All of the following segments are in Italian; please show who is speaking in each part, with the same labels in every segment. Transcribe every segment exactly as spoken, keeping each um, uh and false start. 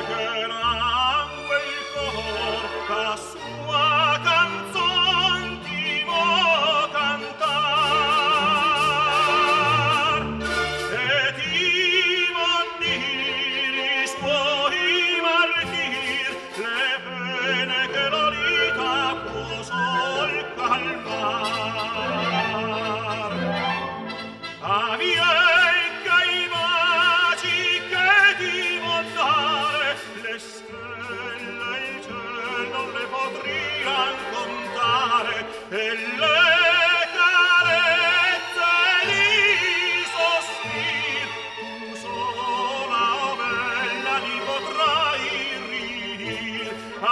Speaker 1: che langue il cor la sua canzon ti vo cantar e ti vo diris puoi martir le pene che Lolita può sol calmar. Ah, vien che i baci che ti vo dare le stelle e il ciel non le potrian contare e le carezze e i sospir tu sola, o bella, li potrai rir. Ah,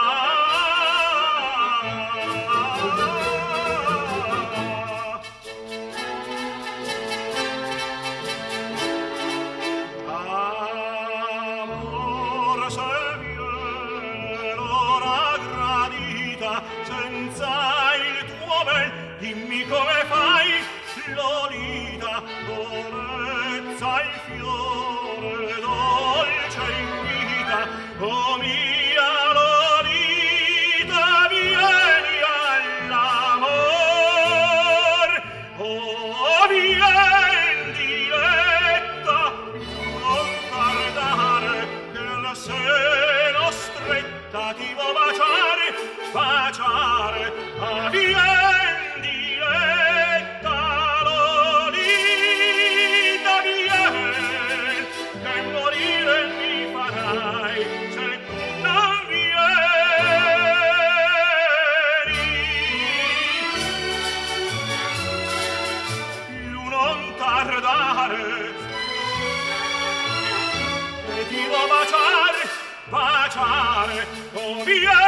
Speaker 1: amor, se viene l'ora gradita senza il tuo bel, dimmi come fai, Lolita, dolezza il fiore dolce invita, o mia Lolita, vieni all'amor, oh vien diletta, non tardare che la seno stretta ti vo baciare, baciare, ah vien diletta Lolita, vien, che morire mi farai se tu non vieni. Più non tardare e ti vo baciare, baciare, oh via